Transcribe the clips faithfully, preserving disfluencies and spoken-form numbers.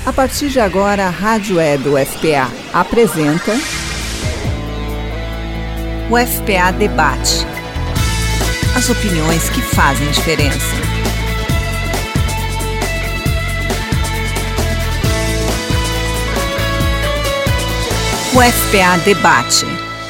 A partir de agora, a Rádio Web U F P A apresenta o U F P A Debate. As opiniões que fazem diferença. O U F P A Debate.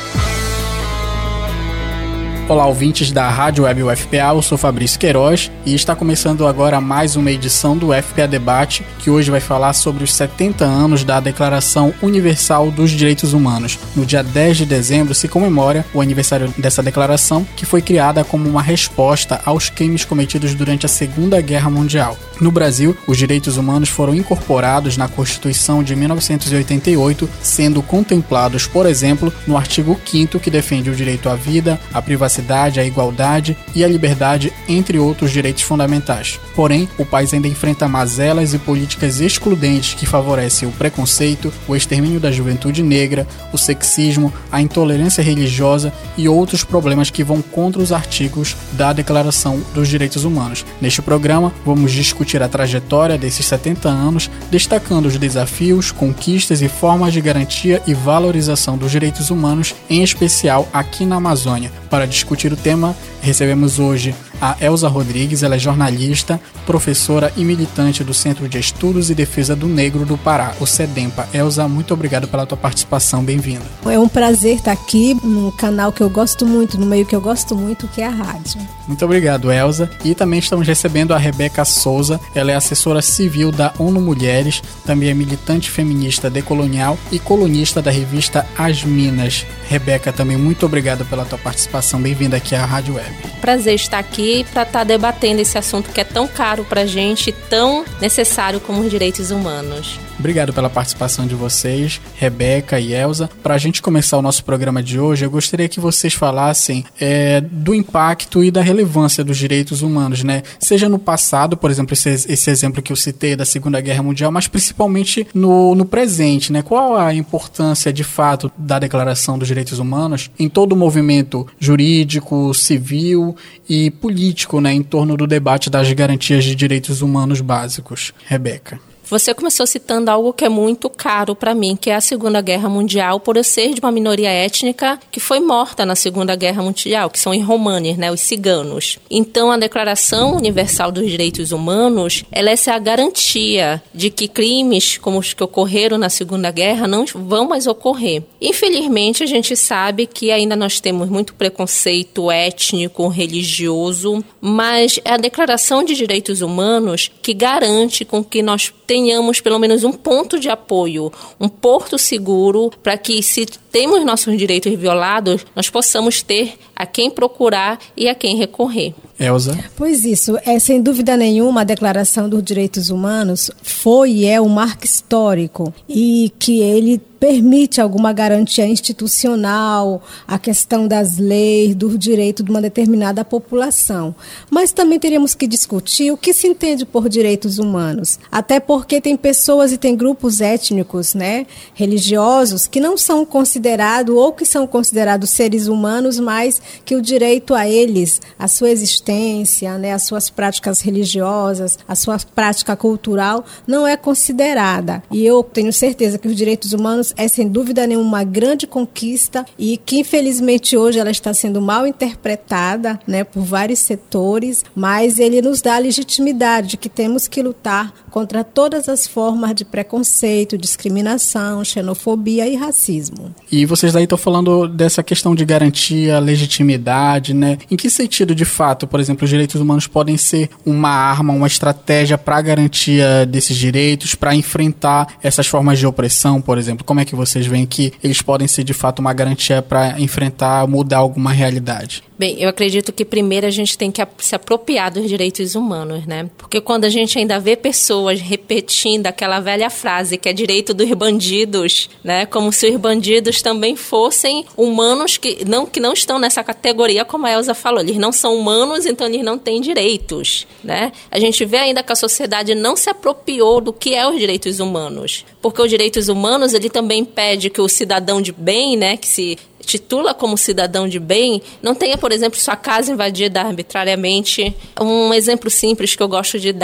Olá, ouvintes da Rádio Web U F P A, eu sou Fabrício Queiroz e está começando agora mais uma edição do U F P A Debate, que hoje vai falar sobre os setenta anos da Declaração Universal dos Direitos Humanos. No dia dez de dezembro se comemora o aniversário dessa declaração, que foi criada como uma resposta aos crimes cometidos durante a Segunda Guerra Mundial. No Brasil, os direitos humanos foram incorporados na Constituição de mil novecentos e oitenta e oito, sendo contemplados, por exemplo, no artigo quinto, que defende o direito à vida, à privacidade, à igualdade e à liberdade, entre outros direitos fundamentais. Porém, o país ainda enfrenta mazelas e políticas excludentes que favorecem o preconceito, o extermínio da juventude negra, o sexismo, a intolerância religiosa e outros problemas que vão contra os artigos da Declaração dos Direitos Humanos. Neste programa, vamos discutir a trajetória desses setenta anos, destacando os desafios, conquistas e formas de garantia e valorização dos direitos humanos, em especial aqui na Amazônia. Para discutir o tema, recebemos hoje a Elza Rodrigues. Ela é jornalista, professora e militante do Centro de Estudos e Defesa do Negro do Pará, o CEDEMPA. Elza, muito obrigado pela tua participação, bem-vinda. É um prazer estar aqui no canal que eu gosto muito, no meio que eu gosto muito, que é a rádio. Muito obrigado, Elza. E também estamos recebendo a Rebeca Souza. Ela é assessora civil da ONU Mulheres, também é militante feminista decolonial e colunista da revista As Minas. Rebeca, também muito obrigado pela tua participação, bem-vinda aqui à Rádio Web. Prazer estar aqui para estar debatendo esse assunto que é tão caro para a gente, tão necessário como os direitos humanos. Obrigado pela participação de vocês, Rebeca e Elza. Para a gente começar o nosso programa de hoje, eu gostaria que vocês falassem é, do impacto e da relevância dos direitos humanos, né? Seja no passado, por exemplo, esse, esse exemplo que eu citei da Segunda Guerra Mundial, mas principalmente no, no presente, né? Qual a importância, de fato, da Declaração dos Direitos Humanos em todo o movimento jurídico, civil e político, né? Em torno do debate das garantias de direitos humanos básicos. Rebeca. Você começou citando algo que é muito caro para mim, que é a Segunda Guerra Mundial, por eu ser de uma minoria étnica que foi morta na Segunda Guerra Mundial, que são os romanes, né, os ciganos. Então, a Declaração Universal dos Direitos Humanos, ela é essa garantia de que crimes como os que ocorreram na Segunda Guerra não vão mais ocorrer. Infelizmente, a gente sabe que ainda nós temos muito preconceito étnico, religioso, mas é a Declaração de Direitos Humanos que garante com que nós tenhamos pelo menos um ponto de apoio, um porto seguro, para que, se temos nossos direitos violados, nós possamos ter a quem procurar e a quem recorrer. Elza? Pois isso, é sem dúvida nenhuma a Declaração dos Direitos Humanos foi e é um marco histórico e que ele permite alguma garantia institucional, a questão das leis, do direito de uma determinada população. Mas também teríamos que discutir o que se entende por direitos humanos. Até porque tem pessoas e tem grupos étnicos, né, religiosos, que não são considerados ou que são considerados seres humanos, mas que o direito a eles, a sua existência, né, as suas práticas religiosas, a sua prática cultural, não é considerada. E eu tenho certeza que os direitos humanos é sem dúvida nenhuma uma grande conquista e que infelizmente hoje ela está sendo mal interpretada, né, por vários setores, mas ele nos dá a legitimidade de que temos que lutar contra todas as formas de preconceito, discriminação, xenofobia e racismo. E vocês daí estão falando dessa questão de garantia, legitimidade, né? Em que sentido, de fato, por exemplo, os direitos humanos podem ser uma arma, uma estratégia para a garantia desses direitos, para enfrentar essas formas de opressão, por exemplo? Como é que vocês veem que eles podem ser, de fato, uma garantia para enfrentar, mudar alguma realidade? Bem, eu acredito que primeiro a gente tem que se apropriar dos direitos humanos, né? Porque quando a gente ainda vê pessoas repetindo aquela velha frase que é direito dos bandidos, né? Como se os bandidos também fossem humanos que não, que não estão nessa categoria, como a Elza falou. Eles não são humanos, então eles não têm direitos, né? A gente vê ainda que a sociedade não se apropriou do que é os direitos humanos. Porque os direitos humanos, ele também impede que o cidadão de bem, né? Que se titula como cidadão de bem, não tenha, por exemplo, sua casa invadida arbitrariamente. Um exemplo simples que eu gosto de dar.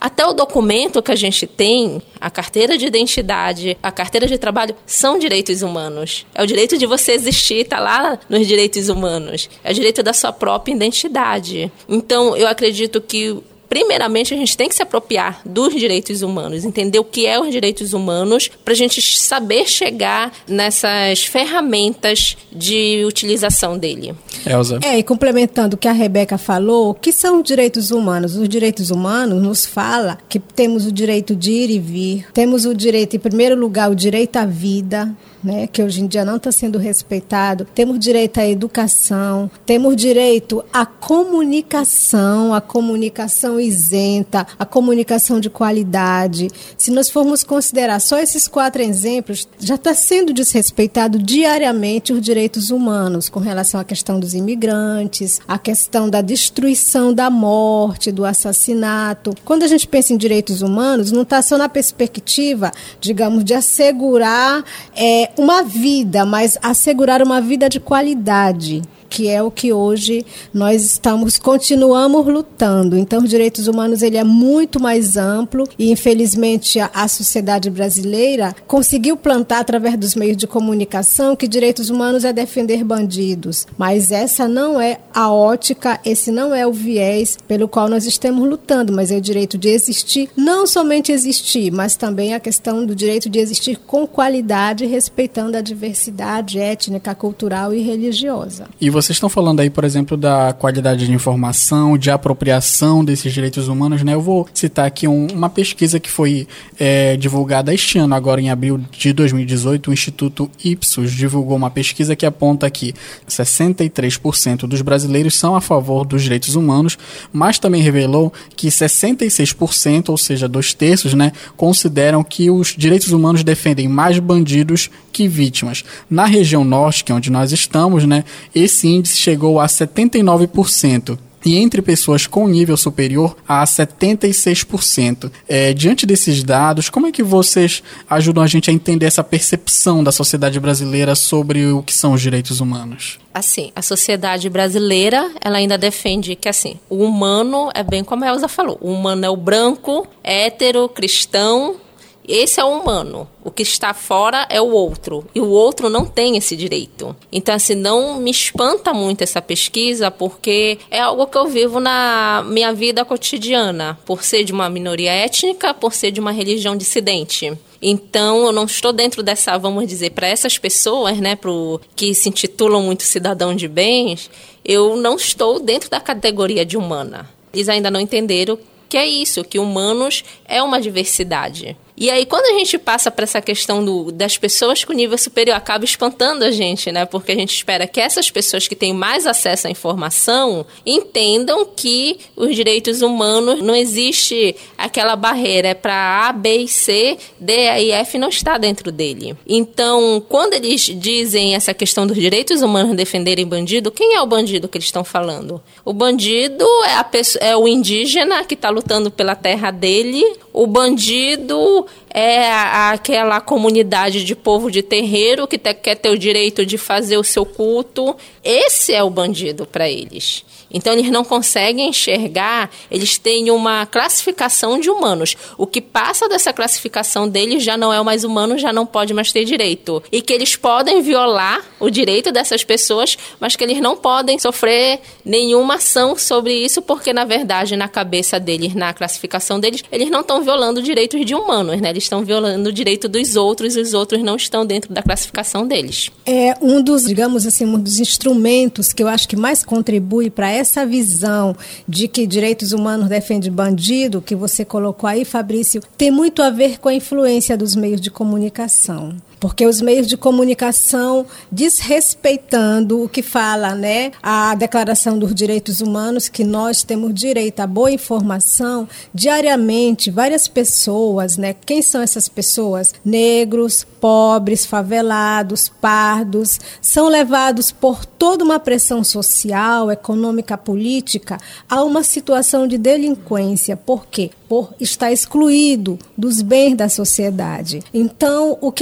Até o documento que a gente tem, a carteira de identidade, a carteira de trabalho, são direitos humanos. É o direito de você existir, está lá nos direitos humanos. É o direito da sua própria identidade. Então, eu acredito que primeiramente, a gente tem que se apropriar dos direitos humanos, entender o que é os direitos humanos, para a gente saber chegar nessas ferramentas de utilização dele. Elza. É, e complementando o que a Rebeca falou, o que são os direitos humanos? Os direitos humanos nos fala que temos o direito de ir e vir, temos o direito, em primeiro lugar, o direito à vida, né, que hoje em dia não está sendo respeitado, temos direito à educação, temos direito à comunicação, a comunicação isenta, a comunicação de qualidade. Se nós formos considerar só esses quatro exemplos, já está sendo desrespeitado diariamente os direitos humanos com relação à questão dos imigrantes, a questão da destruição da morte, do assassinato. Quando a gente pensa em direitos humanos, não está só na perspectiva, digamos, de assegurar é, uma vida, mas assegurar uma vida de qualidade, que é o que hoje nós estamos, continuamos lutando. Então, os direitos humanos ele é muito mais amplo e, infelizmente, a, a sociedade brasileira conseguiu plantar, através dos meios de comunicação, que direitos humanos é defender bandidos. Mas essa não é a ótica, esse não é o viés pelo qual nós estamos lutando, mas é o direito de existir, não somente existir, mas também a questão do direito de existir com qualidade, respeitando a diversidade étnica, cultural e religiosa. E você Vocês estão falando aí, por exemplo, da qualidade de informação, de apropriação desses direitos humanos, né? Eu vou citar aqui um, uma pesquisa que foi é, divulgada este ano, agora em abril de dois mil e dezoito. O Instituto Ipsos divulgou uma pesquisa que aponta que sessenta e três por cento dos brasileiros são a favor dos direitos humanos, mas também revelou que sessenta e seis por cento, ou seja, dois terços, né, consideram que os direitos humanos defendem mais bandidos que vítimas. Na região norte, que é onde nós estamos, né, esse índice chegou a setenta e nove por cento. E entre pessoas com nível superior a setenta e seis por cento. É, diante desses dados, como é que vocês ajudam a gente a entender essa percepção da sociedade brasileira sobre o que são os direitos humanos? Assim, a sociedade brasileira, ela ainda defende que, assim, o humano é bem como a Elza falou, o humano é o branco, hétero, cristão. Esse é o humano. O que está fora é o outro. E o outro não tem esse direito. Então, assim, não me espanta muito essa pesquisa, porque é algo que eu vivo na minha vida cotidiana, por ser de uma minoria étnica, por ser de uma religião dissidente. Então, eu não estou dentro dessa, vamos dizer, para essas pessoas, né, pro, que se intitulam muito cidadão de bens, eu não estou dentro da categoria de humana. Eles ainda não entenderam que é isso, que humanos é uma diversidade. E aí, quando a gente passa para essa questão do, das pessoas com nível superior, acaba espantando a gente, né? Porque a gente espera que essas pessoas que têm mais acesso à informação entendam que os direitos humanos não existe aquela barreira, é para A, B e C, D, E e F não está dentro dele. Então, quando eles dizem essa questão dos direitos humanos defenderem bandido, quem é o bandido que eles estão falando? O bandido é, a pessoa, é o indígena que está lutando pela terra dele, o bandido é aquela comunidade de povo de terreiro que te, quer ter o direito de fazer o seu culto. Esse é o bandido para eles. Então, eles não conseguem enxergar, eles têm uma classificação de humanos. O que passa dessa classificação deles já não é o mais humano, já não pode mais ter direito. E que eles podem violar o direito dessas pessoas, mas que eles não podem sofrer nenhuma ação sobre isso, porque, na verdade, na cabeça deles, na classificação deles, eles não estão violando direitos de humanos, né? Eles estão violando o direito dos outros e os outros não estão dentro da classificação deles. É um dos, digamos assim, um dos instrumentos que eu acho que mais contribui para essa essa visão de que direitos humanos defende bandido, que você colocou aí, Fabrício, tem muito a ver com a influência dos meios de comunicação. Porque os meios de comunicação, desrespeitando o que fala, né, a Declaração dos Direitos Humanos, que nós temos direito à boa informação, diariamente, várias pessoas, né, quem são essas pessoas? Negros, pobres, favelados, pardos, são levados por toda uma pressão social, econômica, política, a uma situação de delinquência. Por quê? Por estar excluído dos bens da sociedade. Então, o que acontece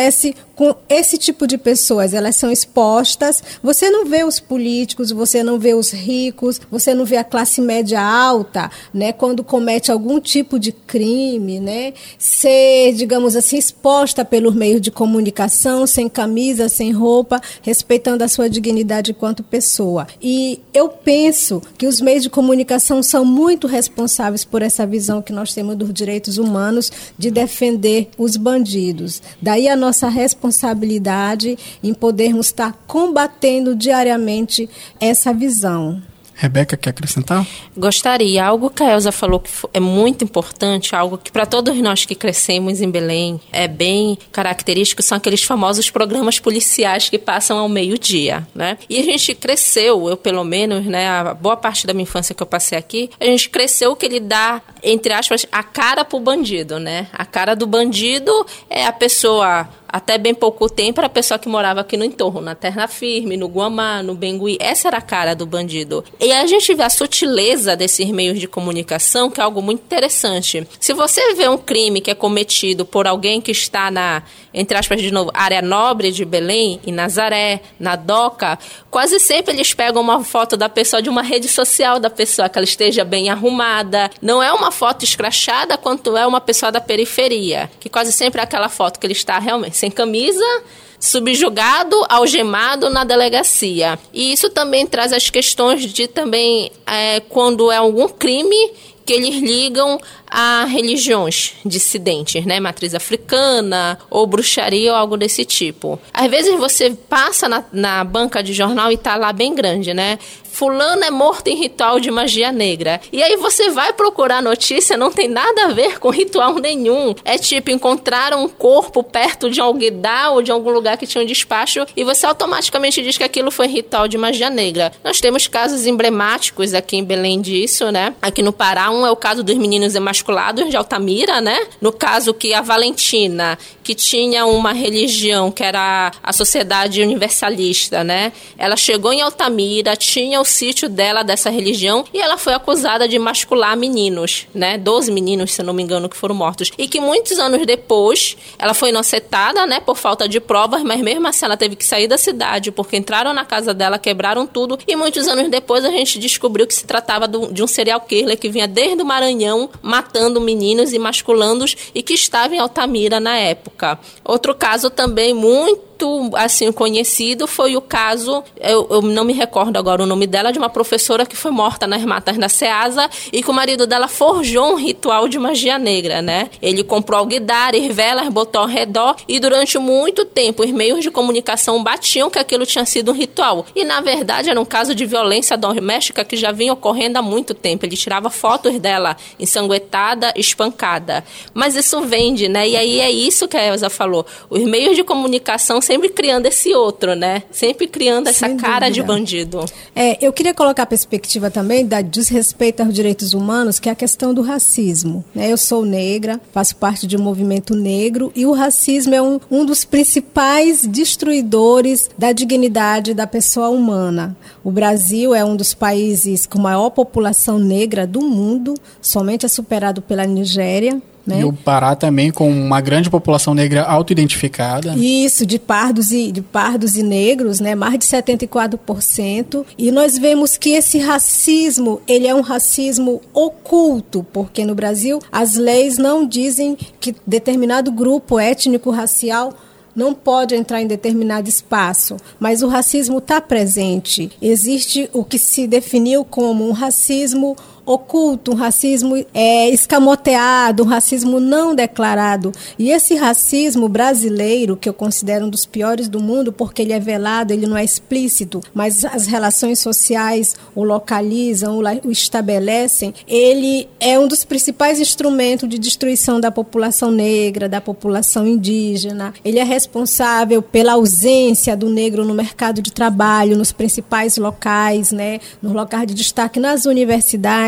acontece com esse tipo de pessoas? Elas são expostas, você não vê os políticos, você não vê os ricos, você não vê a classe média alta, né, quando comete algum tipo de crime, né, ser, digamos assim, exposta pelos meios de comunicação, sem camisa, sem roupa, respeitando a sua dignidade enquanto pessoa. E eu penso que os meios de comunicação são muito responsáveis por essa visão que nós temos dos direitos humanos de defender os bandidos. Daí a nossa responsabilidade em podermos estar combatendo diariamente essa visão. Rebeca, quer acrescentar? Gostaria. Algo que a Elza falou que é muito importante, algo que para todos nós que crescemos em Belém é bem característico, são aqueles famosos programas policiais que passam ao meio-dia, né? E a gente cresceu, eu pelo menos, né, a boa parte da minha infância que eu passei aqui, a gente cresceu que ele dá, entre aspas, a cara pro bandido, né? A cara do bandido é a pessoa... Até bem pouco tempo era a pessoa que morava aqui no entorno, na Terra Firme, no Guamá, no Bengui. Essa era a cara do bandido. E a gente vê a sutileza desses meios de comunicação, que é algo muito interessante. Se você vê um crime que é cometido por alguém que está na, entre aspas, de novo, área nobre de Belém, em Nazaré, na Doca, quase sempre eles pegam uma foto da pessoa de uma rede social da pessoa, que ela esteja bem arrumada. Não é uma foto escrachada quanto é uma pessoa da periferia, que quase sempre é aquela foto que ele está realmente sem camisa, subjugado, algemado na delegacia. E isso também traz as questões de também, é, quando é algum crime que eles ligam a religiões dissidentes, né? Matriz africana ou bruxaria ou algo desse tipo. Às vezes você passa na, na banca de jornal e tá lá bem grande, né? Fulano é morto em ritual de magia negra. E aí você vai procurar notícia, não tem nada a ver com ritual nenhum. É tipo, encontraram um corpo perto de alguidar ou de algum lugar que tinha um despacho e você automaticamente diz que aquilo foi ritual de magia negra. Nós temos casos emblemáticos aqui em Belém disso, né? Aqui no Pará, um é o caso dos meninos emasculados de Altamira, né? No caso que a Valentina, que tinha uma religião que era a Sociedade Universalista, né? Ela chegou em Altamira, tinha o sítio dela dessa religião e ela foi acusada de mascular meninos, né? doze meninos, se não me engano, que foram mortos. E que muitos anos depois, ela foi inocentada, né? Por falta de provas, mas mesmo assim ela teve que sair da cidade porque entraram na casa dela, quebraram tudo e muitos anos depois a gente descobriu que se tratava do, de um serial killer que vinha desde o Maranhão matando meninos e masculando-os e que estava em Altamira na época. Outro caso também muito assim conhecido foi o caso, eu, eu não me recordo agora o nome dela, de uma professora que foi morta nas matas da Ceasa e que o marido dela forjou um ritual de magia negra, né? Ele comprou alguidares, velas, botou ao redor e durante muito tempo os meios de comunicação batiam que aquilo tinha sido um ritual. E na verdade era um caso de violência doméstica que já vinha ocorrendo há muito tempo. Ele tirava fotos dela ensanguentada, espancada. Mas isso vende, né? E aí é isso que a Elza falou. Os meios de comunicação sempre criando esse outro, né? Sempre criando essa Sem cara dúvida. de bandido. É, eu queria colocar a perspectiva também da desrespeito aos direitos humanos, que é a questão do racismo, né? Eu sou negra, faço parte de um movimento negro e o racismo é um, um dos principais destruidores da dignidade da pessoa humana. O Brasil é um dos países com maior população negra do mundo, somente é superado pela Nigéria. Né? E o Pará também com uma grande população negra auto-identificada. Isso, de pardos e, de pardos e negros, né? Mais de setenta e quatro por cento. E nós vemos que esse racismo, ele é um racismo oculto, porque no Brasil as leis não dizem que determinado grupo étnico-racial não pode entrar em determinado espaço, mas o racismo está presente. Existe o que se definiu como um racismo oculto, um racismo é, escamoteado, um racismo não declarado. E esse racismo brasileiro, que eu considero um dos piores do mundo, porque ele é velado, ele não é explícito, mas as relações sociais o localizam, o estabelecem, ele é um dos principais instrumentos de destruição da população negra, da população indígena. Ele é responsável pela ausência do negro no mercado de trabalho, nos principais locais, né, nos locais de destaque nas universidades,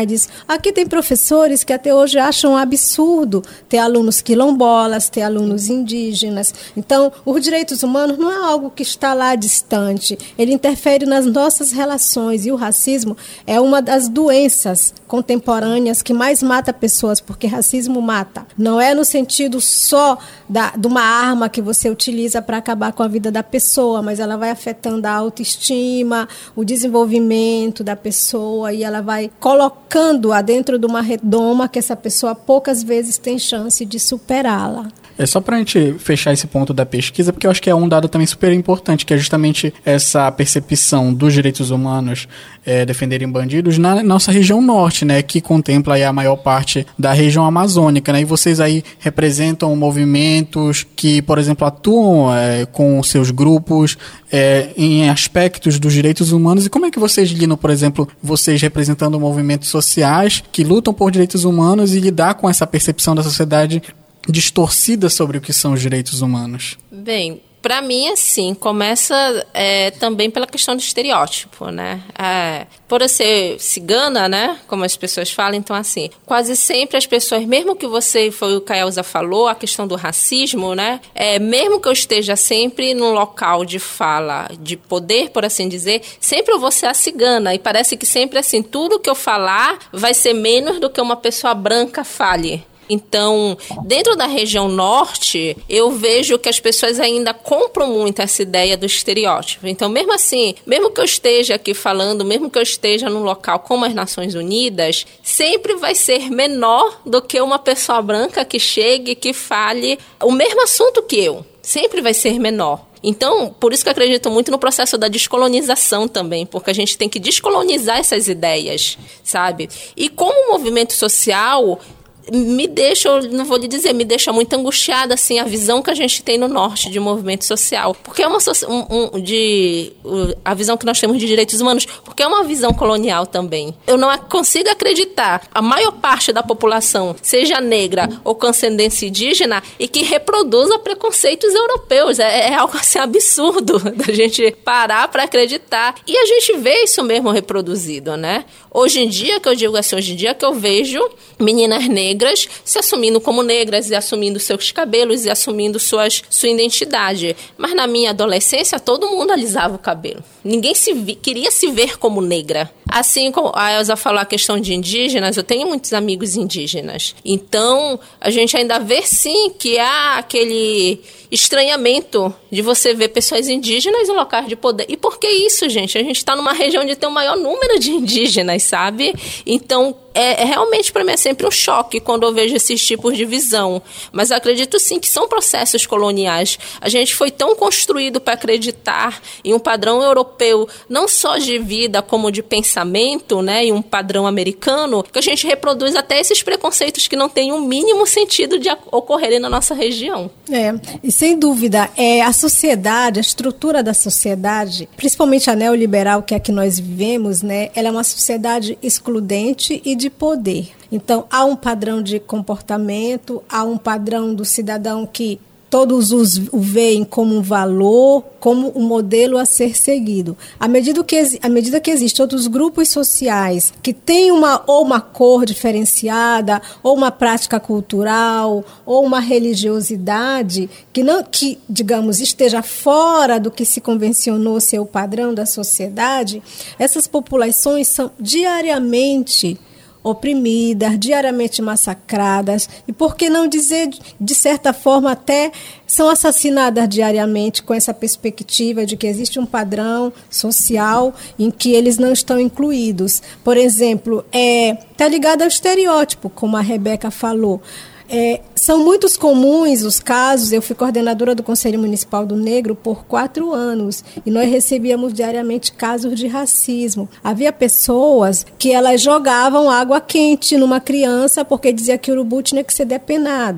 universidades. Aqui tem professores que até hoje acham um absurdo ter alunos quilombolas, ter alunos indígenas. Então, os direitos humanos não é algo que está lá distante. Ele interfere nas nossas relações. E o racismo é uma das doenças contemporâneas que mais mata pessoas, porque racismo mata. Não é no sentido só da, de uma arma que você utiliza para acabar com a vida da pessoa, mas ela vai afetando a autoestima, o desenvolvimento da pessoa, e ela vai colocando-a dentro de uma redoma que essa pessoa poucas vezes tem chance de superá-la. É só para a gente fechar esse ponto da pesquisa, porque eu acho que é um dado também super importante, que é justamente essa percepção dos direitos humanos é, defenderem bandidos na nossa região norte, né, que contempla aí a maior parte da região amazônica, né, e vocês aí representam movimentos que, por exemplo, atuam é, com seus grupos é, em aspectos dos direitos humanos. E como é que vocês lidam, por exemplo, vocês representando movimentos sociais que lutam por direitos humanos e lidar com essa percepção da sociedade distorcida sobre o que são os direitos humanos? Bem, para mim, assim, começa é, também pela questão do estereótipo, né? É, por eu ser cigana, né, como as pessoas falam, então, assim, quase sempre as pessoas, mesmo que você, foi o que a Elza falou, a questão do racismo, né, é, mesmo que eu esteja sempre num local de fala, de poder, por assim dizer, sempre eu vou ser a cigana, e parece que sempre, assim, tudo que eu falar vai ser menos do que uma pessoa branca fale. Então, dentro da região norte, eu vejo que as pessoas ainda compram muito essa ideia do estereótipo. Então, mesmo assim, mesmo que eu esteja aqui falando, mesmo que eu esteja num local como as Nações Unidas, sempre vai ser menor do que uma pessoa branca que chegue, que fale o mesmo assunto que eu. Sempre vai ser menor. Então, por isso que eu acredito muito no processo da descolonização também, porque a gente tem que descolonizar essas ideias, sabe? E como movimento social, me deixa, eu não vou lhe dizer, me deixa muito angustiada, assim, a visão que a gente tem no norte de movimento social. Porque é uma um, um, de, a visão que nós temos de direitos humanos, porque é uma visão colonial também. Eu não consigo acreditar a maior parte da população, seja negra ou com ascendência indígena, e que reproduza preconceitos europeus. É, é algo assim absurdo da gente parar para acreditar. E a gente vê isso mesmo reproduzido, né? Hoje em dia, que eu digo assim, hoje em dia que eu vejo meninas negras se assumindo como negras e assumindo seus cabelos e assumindo suas, sua identidade. Mas na minha adolescência, todo mundo alisava o cabelo. Ninguém se vi, queria se ver como negra. Assim como a Elza falou a questão de indígenas, eu tenho muitos amigos indígenas. Então, a gente ainda vê sim que há aquele estranhamento de você ver pessoas indígenas em locais de poder. E por que isso, gente? A gente está numa região onde tem o maior número de indígenas, sabe? Então, é, é realmente para mim é sempre um choque quando eu vejo esses tipos de visão. Mas eu acredito sim que são processos coloniais. A gente foi tão construído para acreditar em um padrão europeu, não só de vida como de pensamento, né, e um padrão americano, que a gente reproduz até esses preconceitos que não têm um mínimo sentido de ocorrerem na nossa região. É, e sem dúvida, é, a sociedade, a estrutura da sociedade, principalmente a neoliberal que é a que nós vivemos, né, ela é uma sociedade excludente e de poder. Então, há um padrão de comportamento, há um padrão do cidadão que todos os o veem como um valor, como um modelo a ser seguido. À medida que, à medida que existem outros grupos sociais que têm uma, ou uma cor diferenciada, ou uma prática cultural, ou uma religiosidade que, não, que, digamos, esteja fora do que se convencionou ser o padrão da sociedade, essas populações são diariamente oprimidas, diariamente massacradas e, por que não dizer, de certa forma, até são assassinadas diariamente com essa perspectiva de que existe um padrão social em que eles não estão incluídos. Por exemplo, é, tá ligado ao estereótipo, como a Rebeca falou. É, são muitos comuns os casos. Eu fui coordenadora do Conselho Municipal do Negro por quatro anos e nós recebíamos diariamente casos de racismo. Havia pessoas que elas jogavam água quente numa criança porque dizia que o urubu tinha que ser depenado.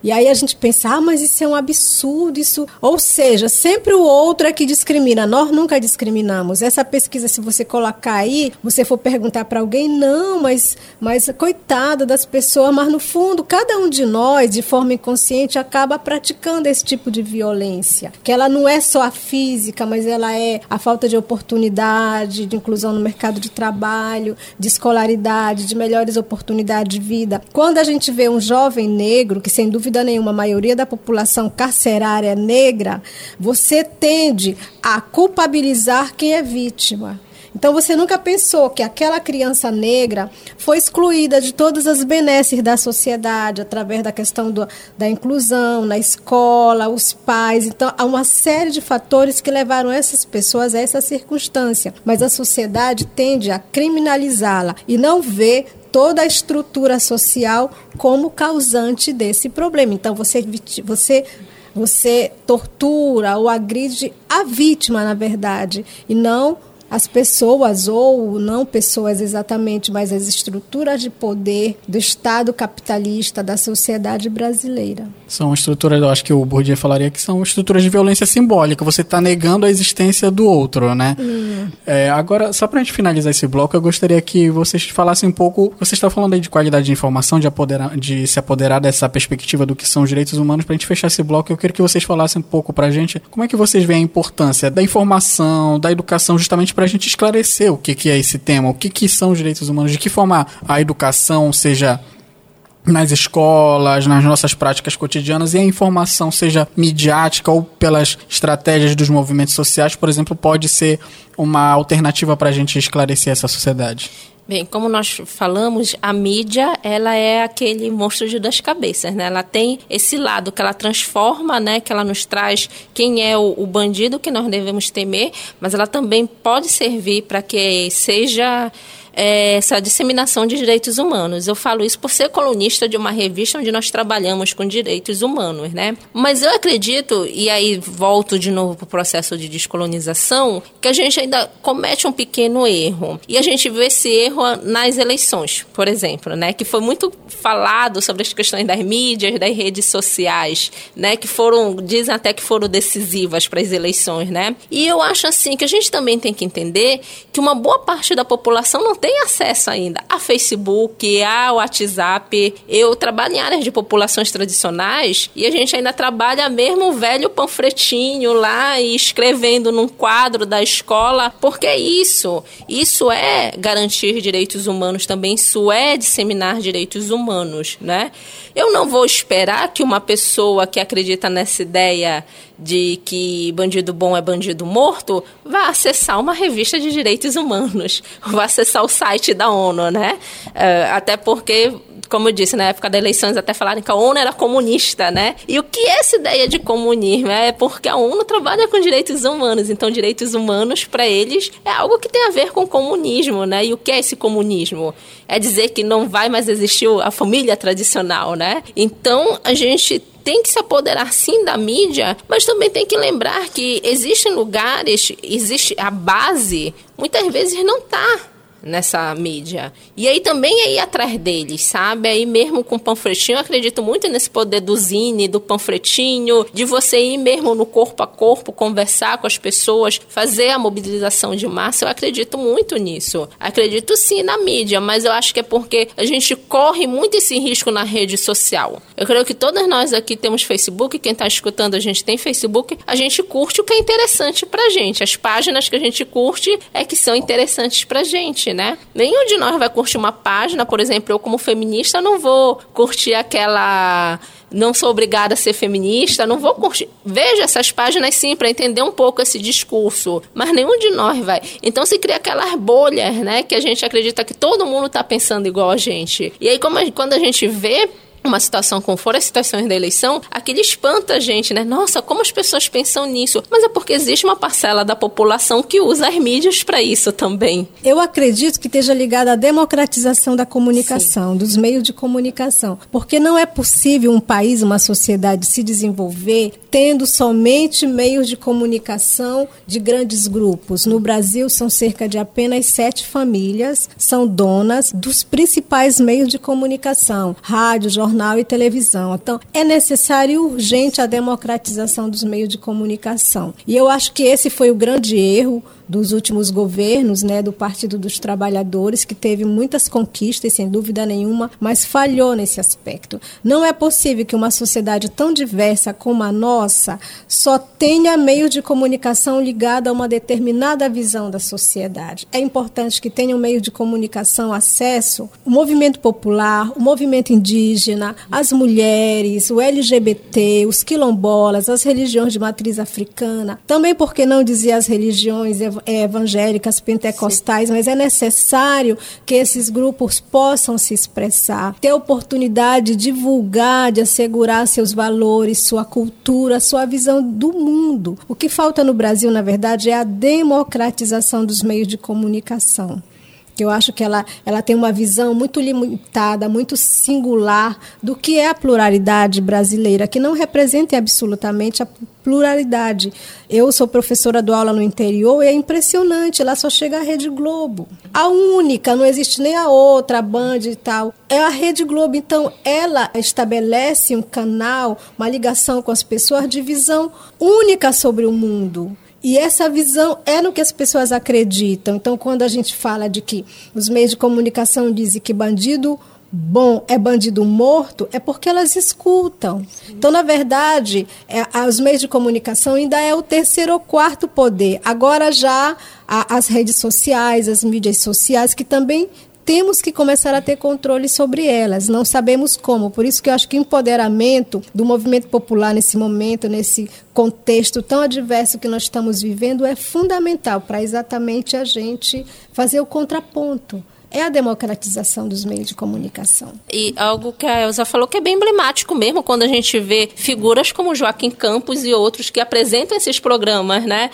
E aí a gente pensa, ah, mas isso é um absurdo, isso... Ou seja, sempre o outro é que discrimina, nós nunca discriminamos. Essa pesquisa, se você colocar aí, você for perguntar para alguém, não, mas, mas coitada das pessoas, mas no fundo, cada um de nós, de forma inconsciente, acaba praticando esse tipo de violência, que ela não é só a física, mas ela é a falta de oportunidade, de inclusão no mercado de trabalho, de escolaridade, de melhores oportunidades de vida. Quando a gente vê um jovem negro, que sem dúvida nenhuma a maioria da população carcerária é negra, você tende a culpabilizar quem é vítima. Então, você nunca pensou que aquela criança negra foi excluída de todas as benesses da sociedade, através da questão do, da inclusão, na escola, os pais. Então, há uma série de fatores que levaram essas pessoas a essa circunstância. Mas a sociedade tende a criminalizá-la e não vê toda a estrutura social como causante desse problema. Então, você... você Você tortura ou agride a vítima, na verdade, e não as pessoas, ou não pessoas exatamente, mas as estruturas de poder do Estado capitalista, da sociedade brasileira. São estruturas, eu acho que o Bourdieu falaria que são estruturas de violência simbólica. Você está negando a existência do outro, né? Hum. É, agora, só para a gente finalizar esse bloco, eu gostaria que vocês falassem um pouco... Você está falando aí de qualidade de informação, de, apoderar, de se apoderar dessa perspectiva do que são os direitos humanos. Para a gente fechar esse bloco, eu queria que vocês falassem um pouco para a gente como é que vocês veem a importância da informação, da educação, justamente para a gente esclarecer o que, que é esse tema, o que, que são os direitos humanos, de que forma a educação, seja nas escolas, nas nossas práticas cotidianas, e a informação, seja midiática ou pelas estratégias dos movimentos sociais, por exemplo, pode ser uma alternativa para a gente esclarecer essa sociedade. Bem, como nós falamos, a mídia, ela é aquele monstro de duas cabeças, né? Ela tem esse lado que ela transforma, né? Que ela nos traz quem é o, o bandido que nós devemos temer, mas ela também pode servir para que seja... É, essa disseminação de direitos humanos. Eu falo isso por ser colunista de uma revista onde nós trabalhamos com direitos humanos, né? Mas eu acredito, e aí volto de novo para o processo de descolonização, que a gente ainda comete um pequeno erro. E a gente vê esse erro nas eleições, por exemplo, né? Que foi muito falado sobre as questões das mídias, das redes sociais, né? Que foram, dizem até que foram decisivas para as eleições, né? E eu acho assim que a gente também tem que entender que uma boa parte da população não tem acesso ainda a Facebook, a WhatsApp. Eu trabalho em áreas de populações tradicionais e a gente ainda trabalha mesmo o velho panfletinho lá e escrevendo num quadro da escola, porque é isso. Isso é garantir direitos humanos também, isso é disseminar direitos humanos, né? Eu não vou esperar que uma pessoa que acredita nessa ideia de que bandido bom é bandido morto vá acessar uma revista de direitos humanos, vá acessar o site da ONU, né? Uh, até porque, como eu disse, na época das eleições até falaram que a ONU era comunista, né? E o que é essa ideia de comunismo? É porque a ONU trabalha com direitos humanos, então direitos humanos, para eles, é algo que tem a ver com comunismo, né? E o que é esse comunismo? É dizer que não vai mais existir a família tradicional, né? Então, a gente tem que se apoderar sim da mídia, mas também tem que lembrar que existem lugares, existe a base, muitas vezes não está nessa mídia. E aí também é ir atrás deles, sabe? Aí mesmo com panfletinho, eu acredito muito nesse poder do zine, do panfletinho, de você ir mesmo no corpo a corpo, conversar com as pessoas, fazer a mobilização de massa. Eu acredito muito nisso. Acredito sim na mídia, mas eu acho que é porque a gente corre muito esse risco na rede social. Eu creio que todas nós aqui temos Facebook, quem está escutando a gente tem Facebook, a gente curte o que é interessante pra gente. As páginas que a gente curte é que são interessantes pra gente, né? Nenhum de nós vai curtir uma página, por exemplo, eu como feminista não vou curtir aquela... Não sou obrigada a ser feminista, não vou curtir. Veja essas páginas sim, para entender um pouco esse discurso, mas nenhum de nós vai. Então se cria aquelas bolhas, né, que a gente acredita que todo mundo está pensando igual a gente. E aí como a, quando a gente vê uma situação como foram as situações da eleição, aquilo espanta a gente, né? Nossa, como as pessoas pensam nisso? Mas é porque existe uma parcela da população que usa as mídias para isso também. Eu acredito que esteja ligada à democratização da comunicação, sim, dos meios de comunicação. Porque não é possível um país, uma sociedade se desenvolver tendo somente meios de comunicação de grandes grupos. No Brasil, são cerca de apenas sete famílias, são donas dos principais meios de comunicação. Rádio, jornal, jornal e televisão. Então, é necessário e urgente a democratização dos meios de comunicação. E eu acho que esse foi o grande erro dos últimos governos, né, do Partido dos Trabalhadores, que teve muitas conquistas, sem dúvida nenhuma, mas falhou nesse aspecto. Não é possível que uma sociedade tão diversa como a nossa só tenha meio de comunicação ligado a uma determinada visão da sociedade. É importante que tenha um meio de comunicação acesso o movimento popular, o movimento indígena, as mulheres, o L G B T, os quilombolas, as religiões de matriz africana, também, por que não dizer, as religiões evangélicas, pentecostais, sim, mas é necessário que esses grupos possam se expressar, ter oportunidade de divulgar, de assegurar seus valores, sua cultura, sua visão do mundo. O que falta no Brasil, na verdade, é a democratização dos meios de comunicação. Eu acho que ela, ela tem uma visão muito limitada, muito singular do que é a pluralidade brasileira, que não representa absolutamente a pluralidade. Eu sou professora, dou aula no interior e é impressionante, lá só chega a Rede Globo. A única, não existe nem a outra, a Band e tal, é a Rede Globo. Então, ela estabelece um canal, uma ligação com as pessoas de visão única sobre o mundo. E essa visão é no que as pessoas acreditam. Então, quando a gente fala de que os meios de comunicação dizem que bandido bom é bandido morto, é porque elas escutam. Então, na verdade, é, os meios de comunicação ainda é o terceiro ou quarto poder. Agora já a, as redes sociais, as mídias sociais, que também temos que começar a ter controle sobre elas. Não sabemos como. Por isso que eu acho que o empoderamento do movimento popular nesse momento, nesse contexto tão adverso que nós estamos vivendo, é fundamental para exatamente a gente fazer o contraponto. É a democratização dos meios de comunicação. E algo que a Elza falou que é bem emblemático mesmo, quando a gente vê figuras como Joaquim Campos e outros que apresentam esses programas, né,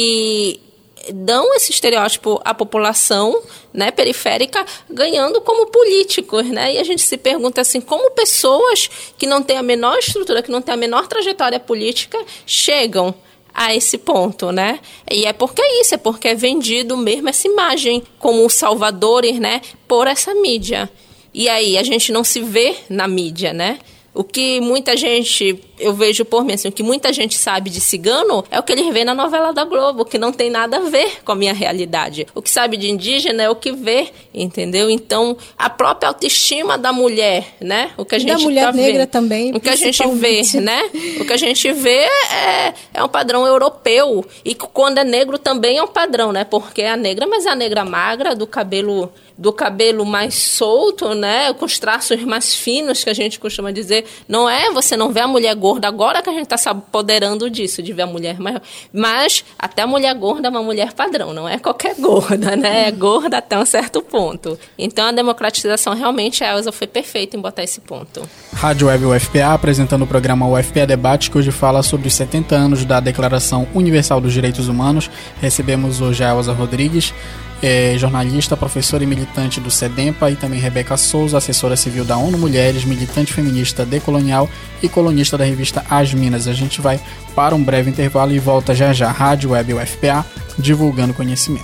que dão esse estereótipo à população, né, periférica, ganhando como políticos, né? E a gente se pergunta assim, como pessoas que não têm a menor estrutura, que não têm a menor trajetória política, chegam a esse ponto, né? E é porque é isso, é porque é vendido mesmo essa imagem como os salvadores, né, por essa mídia. E aí a gente não se vê na mídia, né? O que muita gente, eu vejo por mim, assim, o que muita gente sabe de cigano é o que eles vê na novela da Globo, que não tem nada a ver com a minha realidade. O que sabe de indígena é o que vê, entendeu? Então, a própria autoestima da mulher, né? O que a gente da mulher tá negra vendo, também, o que a gente vê, né? O que a gente vê é, é um padrão europeu, e quando é negro também é um padrão, né? Porque é a negra, mas é a negra magra, do cabelo... do cabelo mais solto, né, com os traços mais finos, que a gente costuma dizer. Não é, você não vê a mulher gorda, agora que a gente está se apoderando disso, de ver a mulher mais... Mas até a mulher gorda é uma mulher padrão, não é qualquer gorda, né, é gorda até um certo ponto. Então a democratização, realmente, a Elza foi perfeita em botar esse ponto. Rádio Web U F P A, apresentando o programa U F P A Debate, que hoje fala sobre os setenta anos da Declaração Universal dos Direitos Humanos. Recebemos hoje a Elza Rodrigues, É, jornalista, professora e militante do SEDEMPA, e também Rebeca Souza, assessora civil da ONU Mulheres, militante feminista decolonial e colunista da revista As Minas. A gente vai para um breve intervalo e volta já já. Rádio Web U F P A, divulgando conhecimento.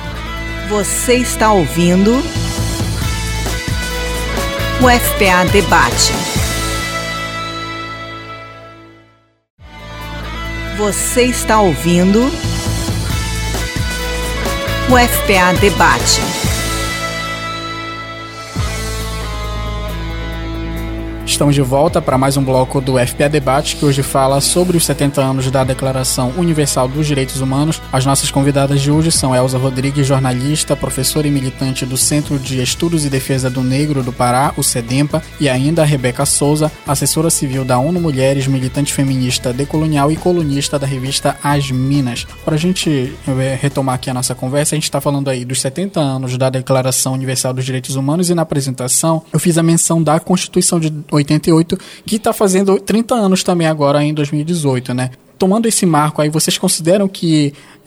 Você está ouvindo o U F P A Debate. Você está ouvindo o U F P A Debate. Estamos de volta para mais um bloco do U F P A Debate, que hoje fala sobre os setenta anos da Declaração Universal dos Direitos Humanos. As nossas convidadas de hoje são Elza Rodrigues, jornalista, professora e militante do Centro de Estudos e Defesa do Negro do Pará, o SEDEMPA, e ainda a Rebeca Souza, assessora civil da ONU Mulheres, militante feminista decolonial e colunista da revista As Minas. Para a gente retomar aqui a nossa conversa, a gente está falando aí dos setenta anos da Declaração Universal dos Direitos Humanos, e na apresentação eu fiz a menção da Constituição de oitenta e oito, que está fazendo trinta anos também agora em dois mil e dezoito, né? Tomando esse marco aí, vocês consideram que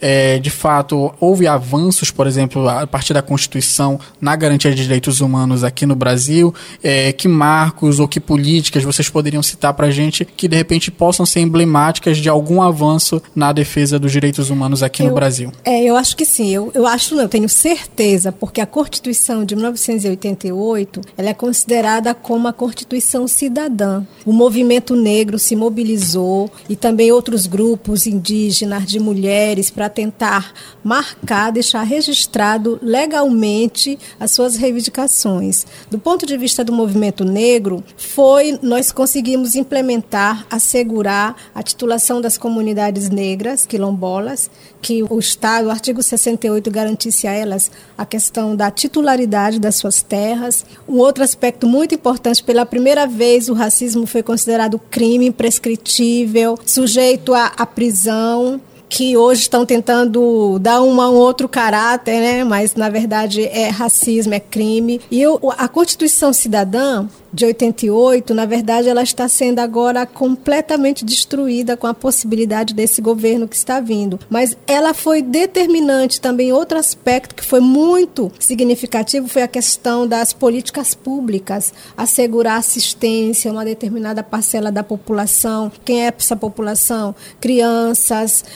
é, de fato, houve avanços, por exemplo, a partir da Constituição, na garantia de direitos humanos aqui no Brasil? É, que marcos ou que políticas vocês poderiam citar para a gente que, de repente, possam ser emblemáticas de algum avanço na defesa dos direitos humanos aqui eu, no Brasil? É, eu acho que sim. Eu, eu acho, não, eu tenho certeza, porque a Constituição de mil novecentos e oitenta e oito, ela é considerada como a Constituição cidadã. O movimento negro se mobilizou e também outros grupos indígenas, de mulheres, para tentar marcar, deixar registrado legalmente as suas reivindicações. Do ponto de vista do movimento negro, foi, nós conseguimos implementar, assegurar a titulação das comunidades negras, quilombolas, que o Estado, o artigo sessenta e oito, garantisse a elas a questão da titularidade das suas terras. Um outro aspecto muito importante, pela primeira vez o racismo foi considerado crime imprescritível, sujeito à, à prisão, que hoje estão tentando dar um, um outro caráter, né? Mas, na verdade, é racismo, é crime. E eu, a Constituição Cidadã de oitenta e oito, na verdade, ela está sendo agora completamente destruída com a possibilidade desse governo que está vindo. Mas ela foi determinante também. Outro aspecto que foi muito significativo foi a questão das políticas públicas, assegurar assistência a uma determinada parcela da população. Quem é essa população? Crianças,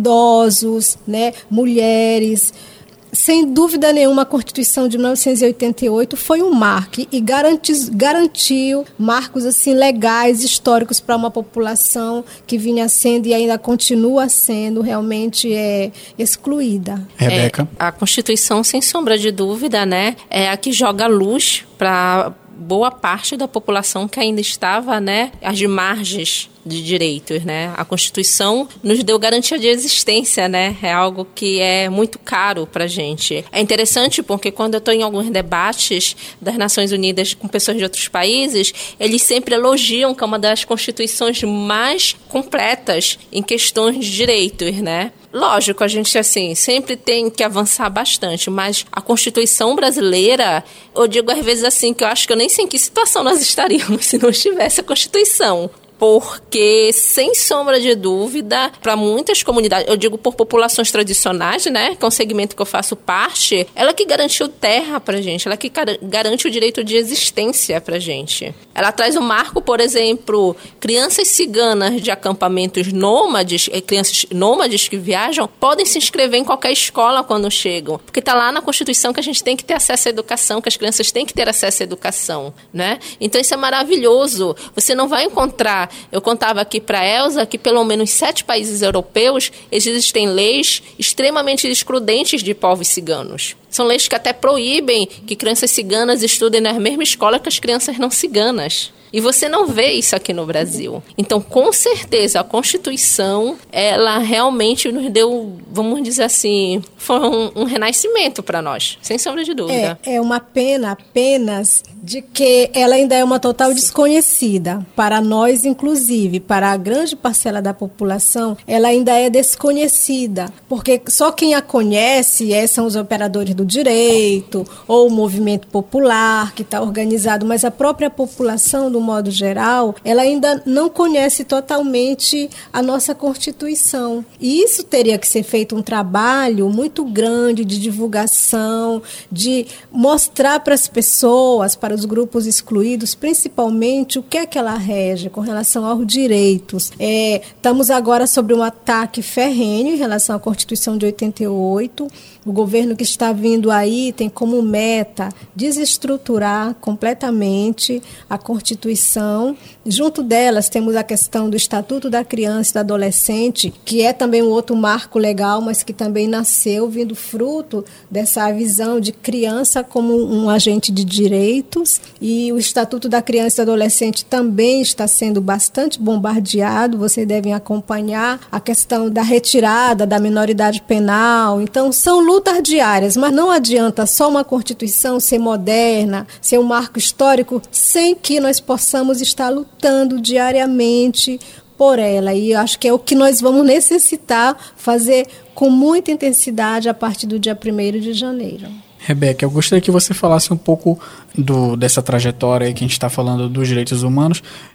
idosos, né, mulheres. Sem dúvida nenhuma, a Constituição de mil novecentos e oitenta e oito foi um marco e garanti, garantiu marcos assim, legais, históricos para uma população que vinha sendo e ainda continua sendo realmente é, excluída. Rebeca? É, a Constituição, sem sombra de dúvida, né, é a que joga luz para boa parte da população que ainda estava, né, às margens de direitos, né? A Constituição nos deu garantia de existência, né? É algo que é muito caro pra gente. É interessante porque quando eu estou em alguns debates das Nações Unidas com pessoas de outros países, eles sempre elogiam que é uma das constituições mais completas em questões de direitos, né? Lógico, a gente, assim, sempre tem que avançar bastante, mas a Constituição brasileira, eu digo às vezes assim, que eu acho que eu nem sei em que situação nós estaríamos se não tivesse a Constituição. Porque, sem sombra de dúvida, para muitas comunidades, eu digo por populações tradicionais, né, que é um segmento que eu faço parte, ela que garantiu terra pra gente, ela que garante o direito de existência pra gente. Ela traz um marco, por exemplo, crianças ciganas de acampamentos nômades, crianças nômades que viajam, podem se inscrever em qualquer escola quando chegam, porque tá lá na Constituição que a gente tem que ter acesso à educação, que as crianças têm que ter acesso à educação, né? Então isso é maravilhoso. Você não vai encontrar. Eu contava aqui para a Elza que pelo menos sete países europeus existem leis extremamente excludentes de povos ciganos. São leis que até proíbem que crianças ciganas estudem na mesma escola que as crianças não ciganas. E você não vê isso aqui no Brasil. Então, com certeza, a Constituição, ela realmente nos deu, vamos dizer assim, foi um, um renascimento para nós, sem sombra de dúvida. É, é uma pena apenas de que ela ainda é uma total desconhecida. Para nós, inclusive, para a grande parcela da população, ela ainda é desconhecida. Porque só quem a conhece é, são os operadores do direito, ou o movimento popular que está organizado, mas a própria população, do modo geral, ela ainda não conhece totalmente a nossa Constituição. E isso teria que ser feito um trabalho muito grande de divulgação, de mostrar para as pessoas, para os grupos excluídos, principalmente o que é que ela rege com relação aos direitos. É, estamos agora sobre um ataque ferrenho em relação à Constituição de oitenta e oito. O governo que está vindo aí tem como meta desestruturar completamente a Constituição. Junto delas temos a questão do Estatuto da Criança e do Adolescente, que é também um outro marco legal, mas que também nasceu vindo fruto dessa visão de criança como um agente de direitos. E o Estatuto da Criança e do Adolescente também está sendo bastante bombardeado. Vocês devem acompanhar a questão da retirada da minoridade penal. Então, são lutas diárias, mas não adianta só uma Constituição ser moderna, ser um marco histórico, sem que nós possamos estar lutando diariamente por ela. E eu acho que é o que nós vamos necessitar fazer com muita intensidade a partir do dia primeiro de janeiro. Rebeca, eu gostaria que você falasse um pouco do, dessa trajetória aí que a gente está falando dos direitos humanos,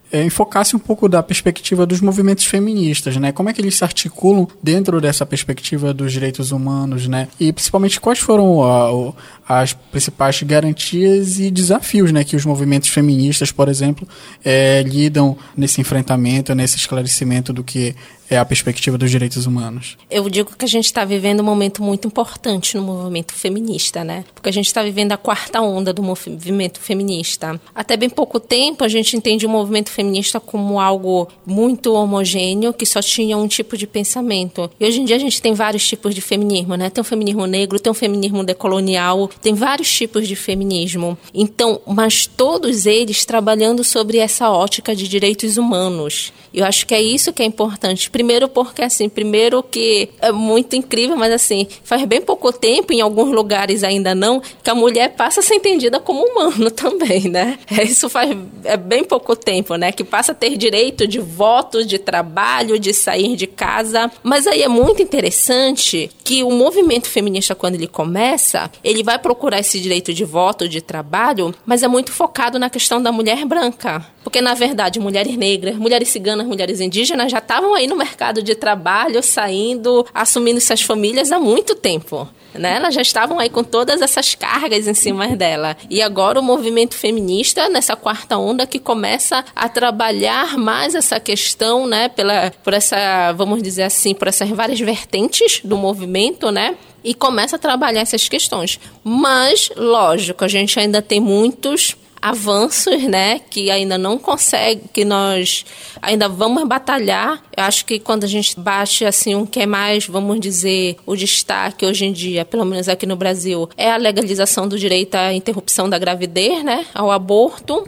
é, enfocasse um pouco da perspectiva dos movimentos feministas, né? Como é que eles se articulam dentro dessa perspectiva dos direitos humanos, né? E principalmente quais foram a, as principais garantias e desafios, né, que os movimentos feministas, por exemplo, é, lidam nesse enfrentamento, nesse esclarecimento do que é a perspectiva dos direitos humanos. Eu digo que a gente está vivendo um momento muito importante no movimento feminista, né? Porque a gente está vivendo a quarta onda do movimento feminista. Até bem pouco tempo, a gente entende o movimento feminista como algo muito homogêneo, que só tinha um tipo de pensamento. E hoje em dia a gente tem vários tipos de feminismo, né? Tem o feminismo negro, tem o feminismo decolonial, tem vários tipos de feminismo. Então, mas todos eles trabalhando sobre essa ótica de direitos humanos. Eu acho que é isso que é importante. Primeiro porque, assim, primeiro que é muito incrível, mas assim, faz bem pouco tempo, em alguns lugares ainda não, que a mulher passa a ser entendida como humano também, né? Isso faz é bem pouco tempo, né? Que passa a ter direito de voto, de trabalho, de sair de casa. Mas aí é muito interessante que o movimento feminista, quando ele começa, ele vai procurar esse direito de voto, de trabalho, mas é muito focado na questão da mulher branca. Porque, na verdade, mulheres negras, mulheres ciganas, mulheres indígenas já estavam aí no mercado de trabalho, saindo, assumindo suas famílias há muito tempo. Né? Elas já estavam aí com todas essas cargas em cima dela. E agora o movimento feminista, nessa quarta onda, que começa a trabalhar mais essa questão, né? Pela, por essa, vamos dizer assim, por essas várias vertentes do movimento, né? E começa a trabalhar essas questões. Mas, lógico, a gente ainda tem muitos avanços, né, que ainda não consegue, que nós ainda vamos batalhar. Eu acho que quando a gente bate, assim, um que é mais, vamos dizer, o destaque hoje em dia, pelo menos aqui no Brasil, é a legalização do direito à interrupção da gravidez, né, ao aborto.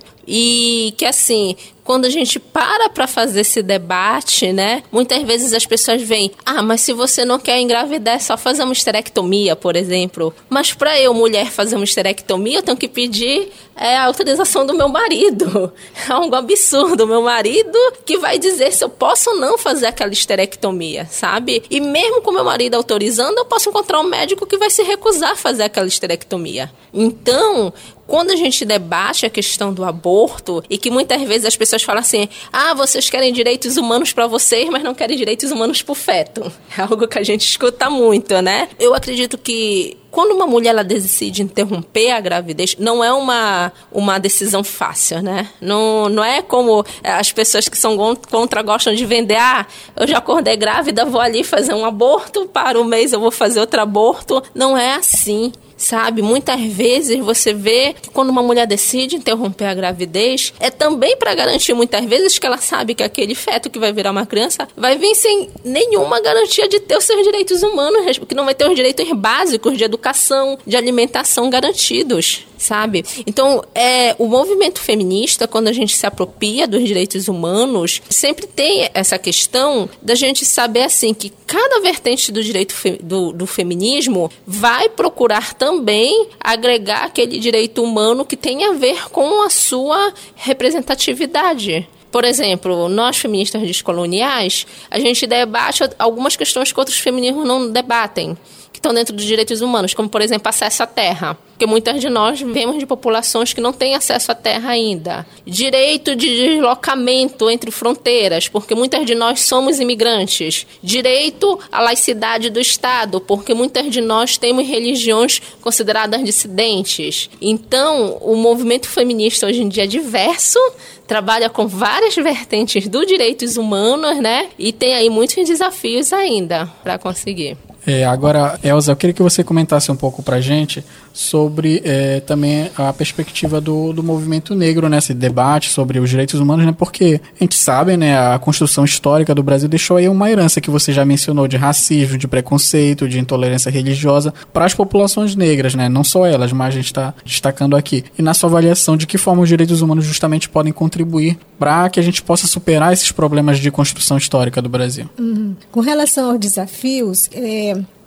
E que, assim, quando a gente para para fazer esse debate, né, muitas vezes as pessoas veem, ah, mas se você não quer engravidar, é só fazer uma esterectomia, por exemplo. Mas para eu, mulher, fazer uma esterectomia, eu tenho que pedir é, a autorização do meu marido. É algo absurdo. Meu marido que vai dizer se eu posso ou não fazer aquela esterectomia, sabe? E mesmo com meu marido autorizando, eu posso encontrar um médico que vai se recusar a fazer aquela esterectomia. Então, quando a gente debate a questão do aborto, e que muitas vezes as pessoas falam assim, ah, vocês querem direitos humanos para vocês, mas não querem direitos humanos para o feto. É algo que a gente escuta muito, né? Eu acredito que quando uma mulher ela decide interromper a gravidez, não é uma, uma decisão fácil, né? Não, não é como as pessoas que são contra gostam de vender, ah, eu já acordei grávida, vou ali fazer um aborto, para um mês eu vou fazer outro aborto. Não é assim. Sabe, muitas vezes você vê que quando uma mulher decide interromper a gravidez, é também para garantir muitas vezes que ela sabe que aquele feto que vai virar uma criança vai vir sem nenhuma garantia de ter os seus direitos humanos, porque não vai ter os direitos básicos de educação, de alimentação garantidos, sabe? Então, é, o movimento feminista, quando a gente se apropria dos direitos humanos, sempre tem essa questão da gente saber, assim, que cada vertente do direito fe- do, do feminismo vai procurar também também agregar aquele direito humano que tem a ver com a sua representatividade. Por exemplo, nós feministas descoloniais, a gente debate algumas questões que outros feminismos não debatem, que estão dentro dos direitos humanos, como, por exemplo, acesso à terra. Porque muitas de nós vemos de populações que não têm acesso à terra ainda. Direito de deslocamento entre fronteiras, porque muitas de nós somos imigrantes. Direito à laicidade do Estado, porque muitas de nós temos religiões consideradas dissidentes. Então, o movimento feminista hoje em dia é diverso, trabalha com várias vertentes dos direitos humanos, né? E tem aí muitos desafios ainda para conseguir. É, agora, Elza, eu queria que você comentasse um pouco pra gente sobre é, também a perspectiva do, do movimento negro nesse debate sobre os direitos humanos, né? Porque a gente sabe, né, a construção histórica do Brasil deixou aí uma herança que você já mencionou de racismo, de preconceito, de intolerância religiosa para as populações negras, né? Não só elas, mas a gente está destacando aqui. E na sua avaliação, de que forma os direitos humanos justamente podem contribuir para que a gente possa superar esses problemas de construção histórica do Brasil? Uhum. Com relação aos desafios, é...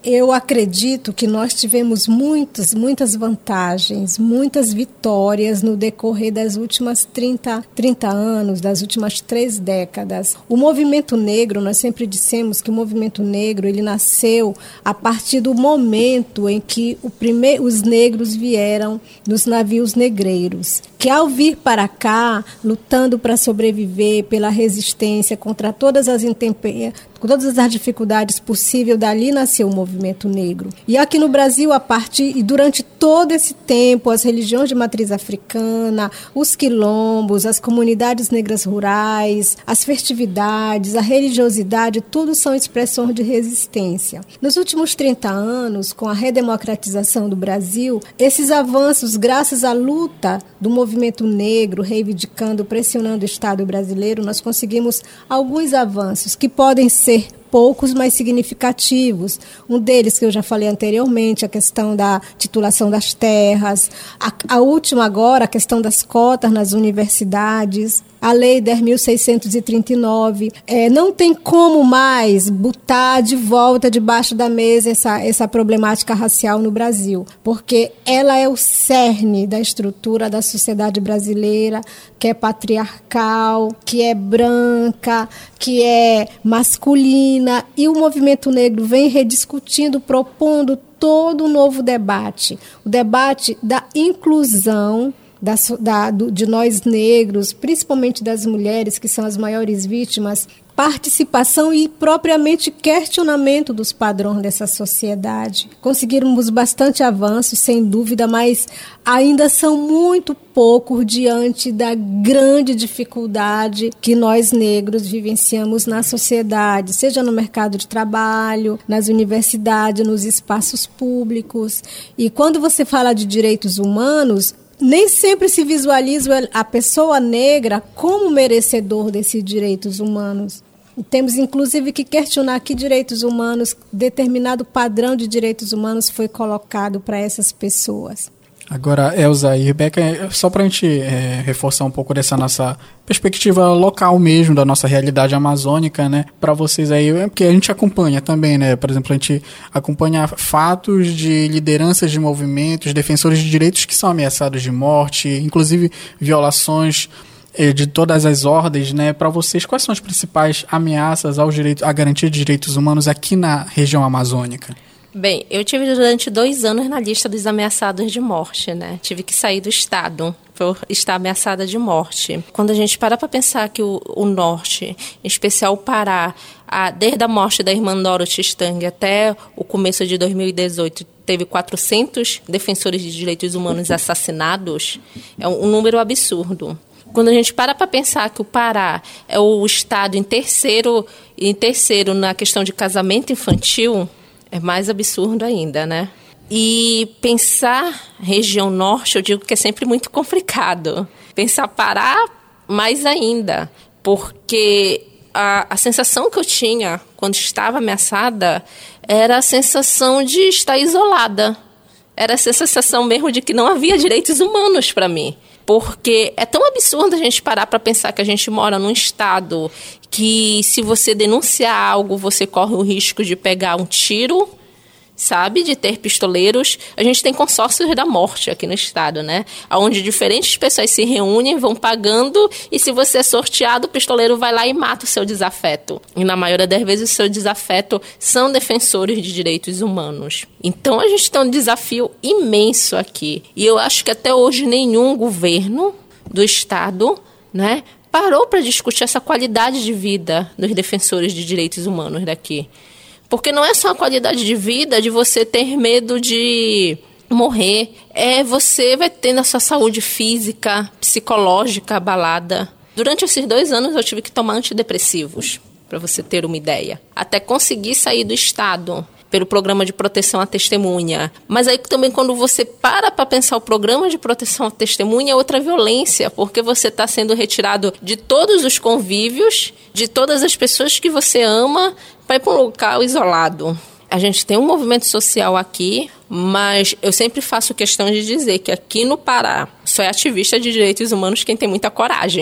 eu acredito que nós tivemos muitas, muitas vantagens, muitas vitórias no decorrer das últimas trinta, trinta anos, das últimas três décadas. O movimento negro, nós sempre dissemos que o movimento negro, ele nasceu a partir do momento em que o primeir, os negros vieram nos navios negreiros, que ao vir para cá, lutando para sobreviver, pela resistência contra todas as intempéries, com todas as dificuldades possíveis, dali nasceu o movimento negro. E aqui no Brasil, a partir e durante todo esse tempo, as religiões de matriz africana, os quilombos, as comunidades negras rurais, as festividades, a religiosidade, tudo são expressões de resistência. Nos últimos trinta anos, com a redemocratização do Brasil, esses avanços, graças à luta do movimento negro, reivindicando, pressionando o Estado brasileiro, nós conseguimos alguns avanços que podem ser poucos, mas significativos. Um deles, que eu já falei anteriormente, a questão da titulação das terras, a, a última agora, a questão das cotas nas universidades, a Lei dez mil seiscentos e trinta e nove. É, não tem como mais botar de volta debaixo da mesa essa, essa problemática racial no Brasil, porque ela é o cerne da estrutura da sociedade brasileira, que é patriarcal, que é branca, que é masculina, e o movimento negro vem rediscutindo, propondo todo um novo debate, o debate da inclusão Da, da, do, de nós negros, principalmente das mulheres, que são as maiores vítimas, participação e propriamente questionamento dos padrões dessa sociedade. Conseguimos bastante avanços, sem dúvida, mas ainda são muito poucos diante da grande dificuldade que nós negros vivenciamos na sociedade, seja no mercado de trabalho, nas universidades, nos espaços públicos. E quando você fala de direitos humanos, nem sempre se visualiza a pessoa negra como merecedor desses direitos humanos. E temos, inclusive, que questionar que direitos humanos, determinado padrão de direitos humanos foi colocado para essas pessoas. Agora, Elza e Rebeca, só para a gente é, reforçar um pouco dessa nossa perspectiva local mesmo, da nossa realidade amazônica, né? Para vocês aí, porque a gente acompanha também, né? Por exemplo, a gente acompanha fatos de lideranças de movimentos, defensores de direitos que são ameaçados de morte, inclusive violações é, de todas as ordens, né? Para vocês, quais são as principais ameaças aos direitos, à garantia de direitos humanos aqui na região amazônica? Bem, eu tive durante dois anos na lista dos ameaçados de morte, né? Tive que sair do estado por estar ameaçada de morte. Quando a gente para para pensar que o, o norte, em especial o Pará, a, desde a morte da irmã Dorothy Stang até o começo de dois mil e dezoito, teve quatrocentos defensores de direitos humanos assassinados, é um, um número absurdo. Quando a gente para para pensar que o Pará é o estado em terceiro, em terceiro na questão de casamento infantil, é mais absurdo ainda, né? E pensar região norte, eu digo que é sempre muito complicado. Pensar Pará, mais ainda, porque a, a sensação que eu tinha quando estava ameaçada era a sensação de estar isolada. Era essa sensação mesmo de que não havia direitos humanos para mim. Porque é tão absurdo a gente parar para pensar que a gente mora num estado que, se você denunciar algo, você corre o risco de pegar um tiro, sabe? De ter pistoleiros. A gente tem consórcios da morte aqui no estado, né? Onde diferentes pessoas se reúnem, vão pagando, e se você é sorteado, o pistoleiro vai lá e mata o seu desafeto. E na maioria das vezes o seu desafeto são defensores de direitos humanos. Então a gente tem um desafio imenso aqui. E eu acho que até hoje nenhum governo do estado, né, parou para discutir essa qualidade de vida dos defensores de direitos humanos daqui. Porque não é só a qualidade de vida de você ter medo de morrer. É você vai tendo a sua saúde física, psicológica abalada. Durante esses dois anos eu tive que tomar antidepressivos, para você ter uma ideia. Até conseguir sair do estado pelo programa de proteção à testemunha. Mas aí também, quando você para para pensar o programa de proteção à testemunha, é outra violência, porque você está sendo retirado de todos os convívios, de todas as pessoas que você ama, para ir para um local isolado. A gente tem um movimento social aqui, mas eu sempre faço questão de dizer que aqui no Pará só é ativista de direitos humanos quem tem muita coragem.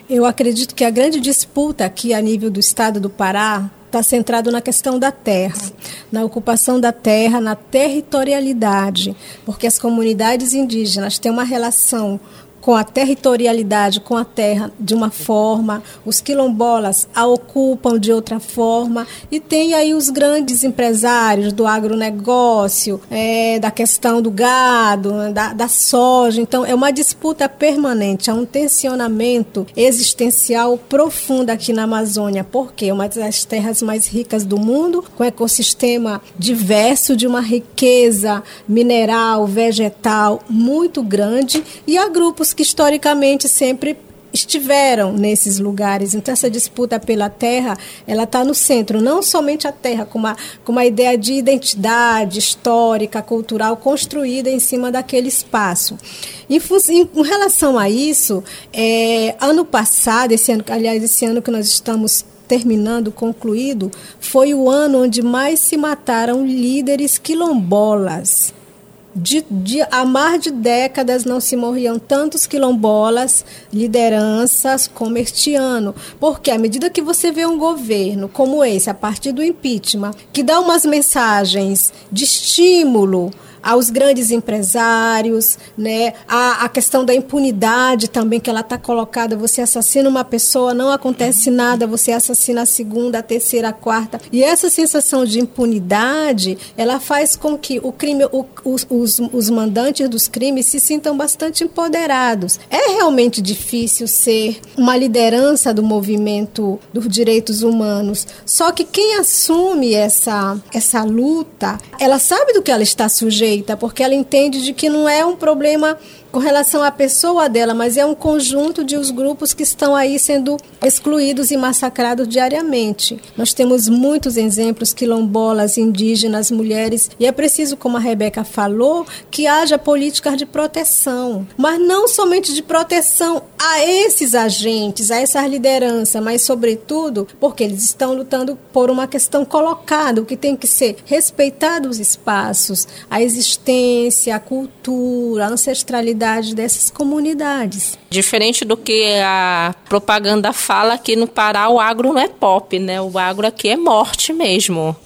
Eu acredito que a grande disputa aqui a nível do estado do Pará está centrado na questão da terra, na ocupação da terra, na territorialidade, porque as comunidades indígenas têm uma relação com a territorialidade, com a terra de uma forma, os quilombolas a ocupam de outra forma, e tem aí os grandes empresários do agronegócio, é, da questão do gado, da, da soja. Então é uma disputa permanente, há um tensionamento existencial profundo aqui na Amazônia, porque é uma das terras mais ricas do mundo, com ecossistema diverso, de uma riqueza mineral, vegetal muito grande, e há grupos que historicamente sempre estiveram nesses lugares. Então essa disputa pela terra, ela está no centro, não somente a terra, com uma, com uma ideia de identidade histórica, cultural, construída em cima daquele espaço. Em, em, em relação a isso, é, ano passado, esse ano, aliás, esse ano que nós estamos terminando, concluído, foi o ano onde mais se mataram líderes quilombolas. De, de, há mais de décadas não se morriam tantos quilombolas, lideranças, como este ano. Porque à medida que você vê um governo como esse, a partir do impeachment, que dá umas mensagens de estímulo aos grandes empresários, né? a, a questão da impunidade também, que ela está colocada, você assassina uma pessoa, não acontece nada, você assassina a segunda, a terceira, a quarta, e essa sensação de impunidade, ela faz com que o crime, o, os, os, os mandantes dos crimes se sintam bastante empoderados. É realmente difícil ser uma liderança do movimento dos direitos humanos, só que quem assume essa, essa luta, ela sabe do que ela está sujeita, porque ela entende de que não é um problema com relação à pessoa dela, mas é um conjunto de os grupos que estão aí sendo excluídos e massacrados diariamente. Nós temos muitos exemplos, quilombolas, indígenas, mulheres, e é preciso, como a Rebeca falou, que haja políticas de proteção, mas não somente de proteção a esses agentes, a essas lideranças, mas sobretudo porque eles estão lutando por uma questão colocada, o que tem que ser respeitado os espaços, a existência, a cultura, a ancestralidade dessas comunidades. Diferente do que a propaganda fala, que no Pará o agro não é pop, né? O agro aqui é morte mesmo.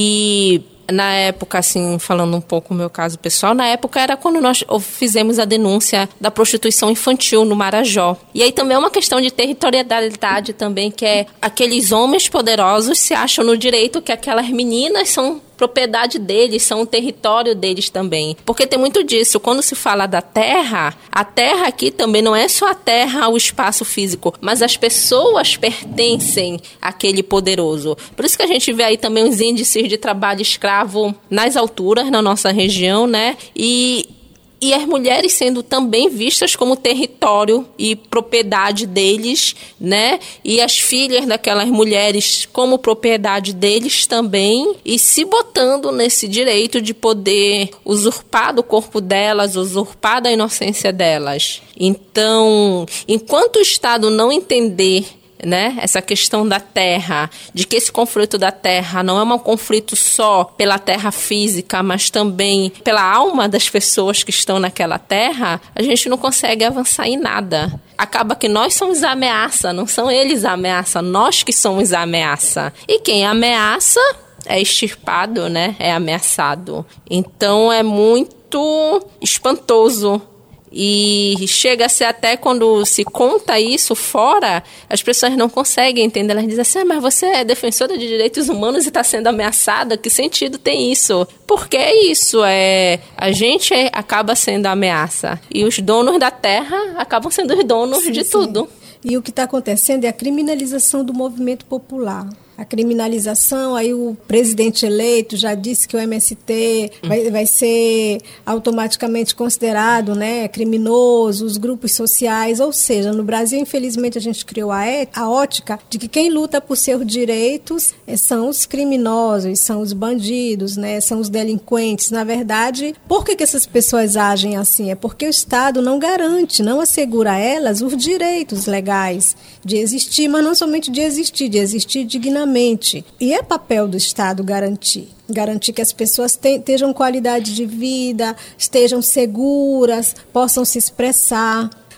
E na época, assim, falando um pouco o meu caso pessoal, na época era quando nós fizemos a denúncia da prostituição infantil no Marajó. E aí também é uma questão de territorialidade também, que é aqueles homens poderosos se acham no direito que aquelas meninas são propriedade deles, são o território deles também. Porque tem muito disso. Quando se fala da terra, a terra aqui também não é só a terra, o espaço físico, mas as pessoas pertencem àquele poderoso. Por isso que a gente vê aí também os índices de trabalho escravo nas alturas, na nossa região, né? E... E as mulheres sendo também vistas como território e propriedade deles, né? E as filhas daquelas mulheres como propriedade deles também, e se botando nesse direito de poder usurpar do corpo delas, usurpar da inocência delas. Então, enquanto o Estado não entender, né, essa questão da terra, de que esse conflito da terra não é um conflito só pela terra física, mas também pela alma das pessoas que estão naquela terra, a gente não consegue avançar em nada. Acaba que nós somos a ameaça, não são eles a ameaça, nós que somos a ameaça. E quem ameaça é extirpado, né, é ameaçado. Então é muito espantoso. E chega a ser até quando se conta isso fora, as pessoas não conseguem entender. Elas dizem assim, ah, mas você é defensora de direitos humanos e está sendo ameaçada? Que sentido tem isso? Porque é isso, é, a gente é, acaba sendo a ameaça. E os donos da terra acabam sendo os donos sim, de sim. tudo. E o que está acontecendo é a criminalização do movimento popular. A criminalização, aí o presidente eleito já disse que o M S T vai, vai ser automaticamente considerado, né, criminoso, os grupos sociais, ou seja, no Brasil, infelizmente, a gente criou a, é, a ótica de que quem luta por seus direitos é, são os criminosos, são os bandidos, né, são os delinquentes. Na verdade, por que, que essas pessoas agem assim? É porque o Estado não garante, não assegura a elas os direitos legais de existir, mas não somente de existir, de existir dignamente. E é papel do Estado garantir. Garantir que as pessoas tenham qualidade de vida, estejam seguras, possam se expressar.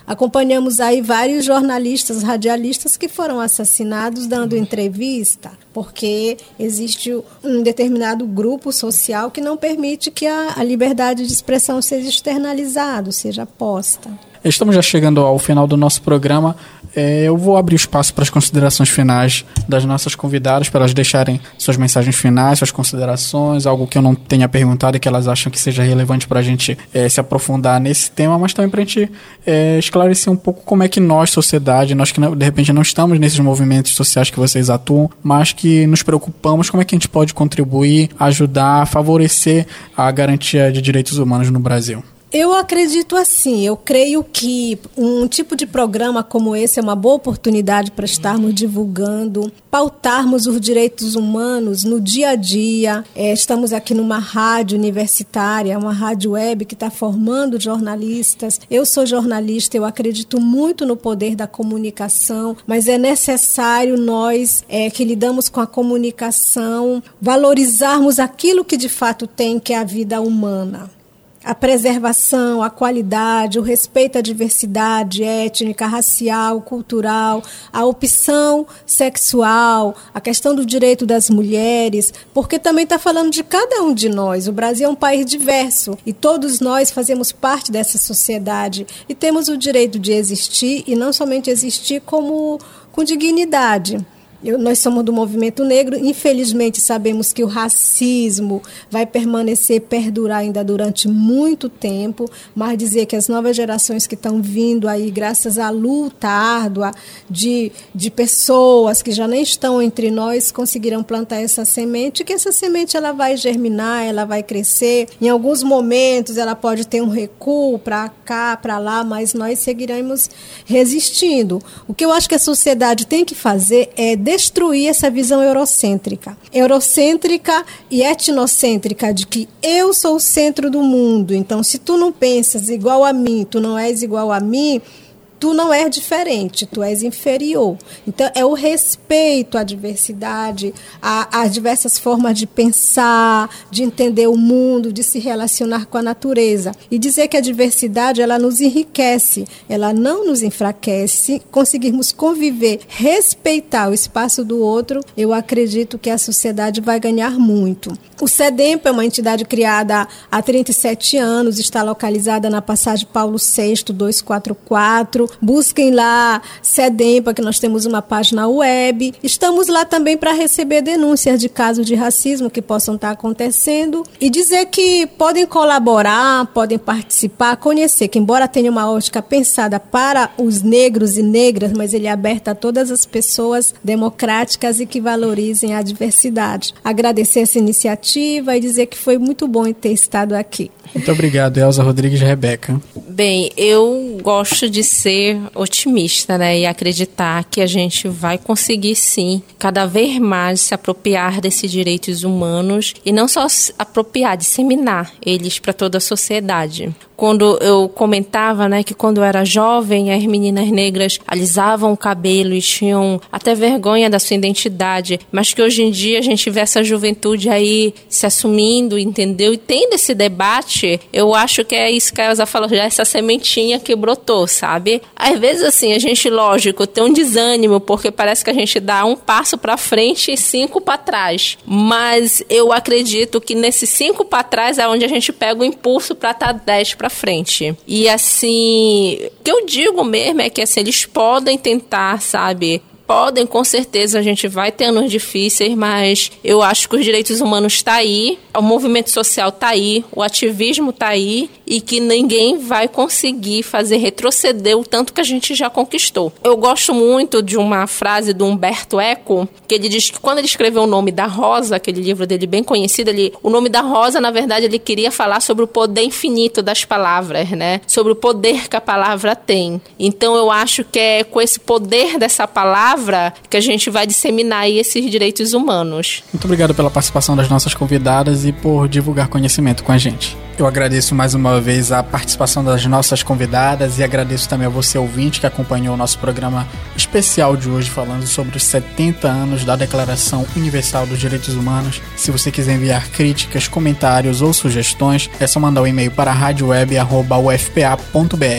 acompanhamos aí vários jornalistas, radialistas que foram assassinados dando entrevista, porque existe um determinado grupo social que não permite que a, a liberdade de expressão seja externalizada, seja posta. Estamos já chegando ao final do nosso programa. É, eu vou abrir espaço para as considerações finais das nossas convidadas, para elas deixarem suas mensagens finais, suas considerações, algo que eu não tenha perguntado e que elas acham que seja relevante para a gente é, se aprofundar nesse tema, mas também para a gente é, esclarecer um pouco como é que nós, sociedade, nós que de repente não estamos nesses movimentos sociais que vocês atuam, mas que nos preocupamos, como é que a gente pode contribuir, ajudar, favorecer a garantia de direitos humanos no Brasil. Eu acredito assim, eu creio que um tipo de programa como esse é uma boa oportunidade para estarmos divulgando, pautarmos os direitos humanos no dia a dia. É, estamos aqui numa rádio universitária, uma rádio web que está formando jornalistas. Eu sou jornalista, eu acredito muito no poder da comunicação, mas é necessário nós é, que lidamos com a comunicação, valorizarmos aquilo que de fato tem, que é a vida humana. A preservação, a qualidade, o respeito à diversidade étnica, racial, cultural, a opção sexual, a questão do direito das mulheres, porque também está falando de cada um de nós. O Brasil é um país diverso e todos nós fazemos parte dessa sociedade e temos o direito de existir e não somente existir como com dignidade. Eu, nós somos do movimento negro, infelizmente sabemos que o racismo vai permanecer, perdurar ainda durante muito tempo, mas dizer que as novas gerações que estão vindo aí, graças à luta árdua de, de pessoas que já nem estão entre nós, conseguirão plantar essa semente, que essa semente ela vai germinar, ela vai crescer, em alguns momentos ela pode ter um recuo para cá, para lá, mas nós seguiremos resistindo. O que eu acho que a sociedade tem que fazer é destruir essa visão eurocêntrica. Eurocêntrica e etnocêntrica de que eu sou o centro do mundo. Então, se tu não pensas igual a mim, tu não és igual a mim, tu não és diferente, tu és inferior. Então, é o respeito à diversidade, às diversas formas de pensar, de entender o mundo, de se relacionar com a natureza. E dizer que a diversidade, ela nos enriquece, ela não nos enfraquece. Se conseguirmos conviver, respeitar o espaço do outro, eu acredito que a sociedade vai ganhar muito. O SEDEMPA é uma entidade criada há trinta e sete anos, está localizada na passagem Paulo sexto, duzentos e quarenta e quatro. Busquem lá SEDEMPA, que nós temos uma página web. Estamos lá também para receber denúncias de casos de racismo que possam estar acontecendo e dizer que podem colaborar, podem participar, conhecer, que embora tenha uma ótica pensada para os negros e negras, mas ele é aberto a todas as pessoas democráticas e que valorizem a diversidade. Agradecer essa iniciativa e dizer que foi muito bom ter estado aqui. Muito obrigado, Elza Rodrigues e Rebeca. Bem, eu gosto de ser otimista, né, e acreditar que a gente vai conseguir, sim, cada vez mais se apropriar desses direitos humanos e não só se apropriar, disseminar eles para toda a sociedade. Quando eu comentava, né, que quando eu era jovem, as meninas negras alisavam o cabelo e tinham até vergonha da sua identidade, mas que hoje em dia a gente vê essa juventude aí se assumindo, entendeu? E tendo esse debate, eu acho que é isso que a Elza falou, já essa sementinha que brotou, sabe? Às vezes, assim, a gente, lógico, tem um desânimo, porque parece que a gente dá um passo para frente e cinco para trás, mas eu acredito que nesses cinco para trás é onde a gente pega o impulso para estar dez para frente. E assim, o que eu digo mesmo é que assim, eles podem tentar, sabe? Podem, com certeza, a gente vai ter anos difíceis, mas eu acho que os direitos humanos estão aí, o movimento social está aí, o ativismo está aí e que ninguém vai conseguir fazer retroceder o tanto que a gente já conquistou. Eu gosto muito de uma frase do Humberto Eco, que ele diz que quando ele escreveu o Nome da Rosa, aquele livro dele bem conhecido, ele, o Nome da Rosa, na verdade, ele queria falar sobre o poder infinito das palavras, né? Sobre o poder que a palavra tem. Então, eu acho que é com esse poder dessa palavra que a gente vai disseminar aí esses direitos humanos. Muito obrigado pela participação das nossas convidadas e por divulgar conhecimento com a gente. Eu agradeço mais uma vez a participação das nossas convidadas e agradeço também a você, ouvinte, que acompanhou o nosso programa especial de hoje, falando sobre os setenta anos da Declaração Universal dos Direitos Humanos. Se você quiser enviar críticas, comentários ou sugestões, é só mandar um e-mail para rádio web arroba u f p a ponto b r.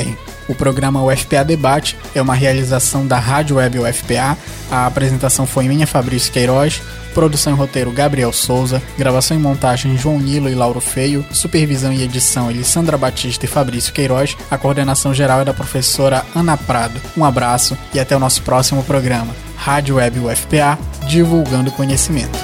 O programa U F P A Debate é uma realização da Rádio Web U F P A. A apresentação foi minha, Fabrício Queiroz. Produção e roteiro, Gabriel Souza. Gravação e montagem, João Nilo e Lauro Feio. Supervisão e edição, Elissandra Batista e Fabrício Queiroz. A coordenação geral é da professora Ana Prado. Um abraço e até o nosso próximo programa. Rádio Web U F P A, divulgando conhecimento.